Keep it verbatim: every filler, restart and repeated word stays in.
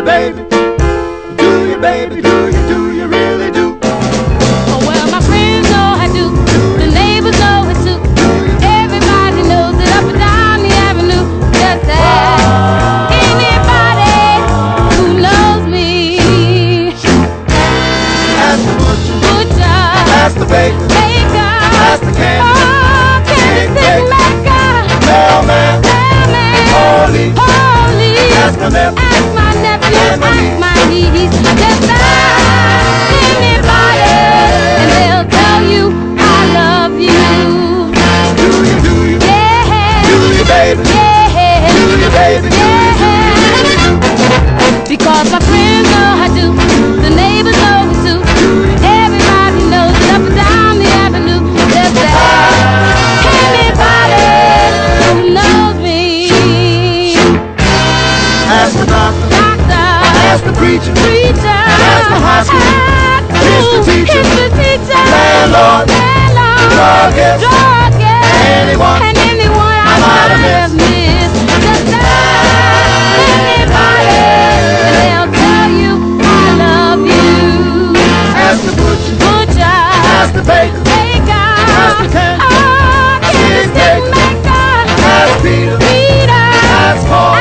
baby? Do you, baby? Do you, do you really do? Oh, well, my friends know I do. The neighbors know it too. Everybody knows it up and down the avenue. Just ask anybody who knows me. Ask the butcher, Butcher, ask the baker, baker, ask the candy, oh, candlestick maker, mailman, mailman, police, police. ask my nephew, Ask my nephew, and my ask my niece. Just ask anybody, and they'll tell you I love you. do you, do you, Yeah, do you, baby? yeah, Do you, baby? Do you, do you really do? because my friends know I do, the neighbors know it too. Everybody knows it up and down the avenue. Just ask anybody who knows me. Ask the doctor, Doctor, ask the preacher, preacher, ask the high school, history teacher, history teacher, landlord, landlord, druggist, druggist, anyone.